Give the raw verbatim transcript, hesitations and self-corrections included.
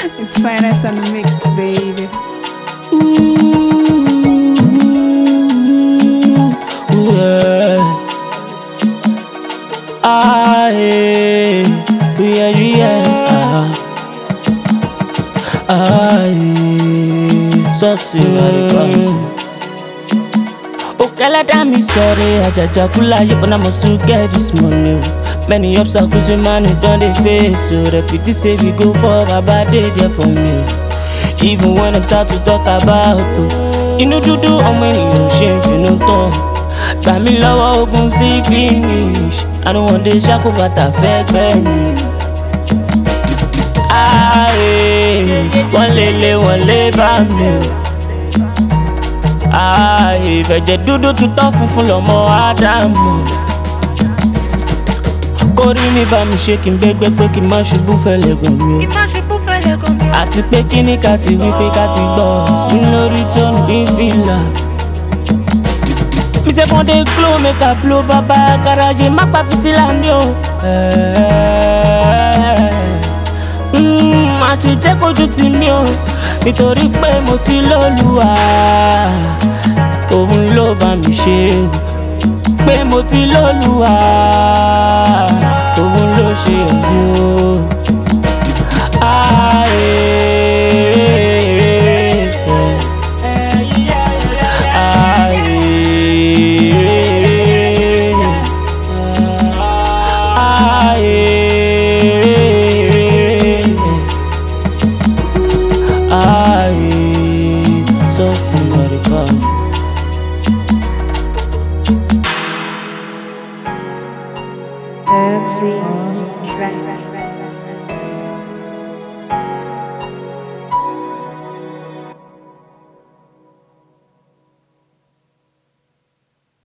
It's finest and mix, baby. Ooh, yeah. Ah, yeah, yeah, yeah. Ah, yeah. Sexy, mm. Okay, let me sorry, I just pull out, but I must to get this money. Many obstacles in man who done the face, so the pity say we go for a bad day there for me. Even when I'm start to talk about it, you know to do how many you shame if you know talk. Got me low open see finish. I don't want the shackle but I fake me. Ah, one lele, one leba me. Ah, if I just do do to talk full of more Adam. Kori mi bá mi ṣe kí n gbẹgbẹ pé kí n má ṣubú fẹ́lẹ́ gan mi o. Àti pé kí ni ká ti wí pé ká ti gbọ́ lórí tóun bí fìlà. Mi ṣe fọ́n dé glow make I blow bàbá garaje má pa fìtílà mi o. Àti jẹ́ kójú ti mi o nítorí pé mo ti lólùwà. Òun ló bá mi ṣe o. Pé mo ti lólùwà, òun ló ṣe òun.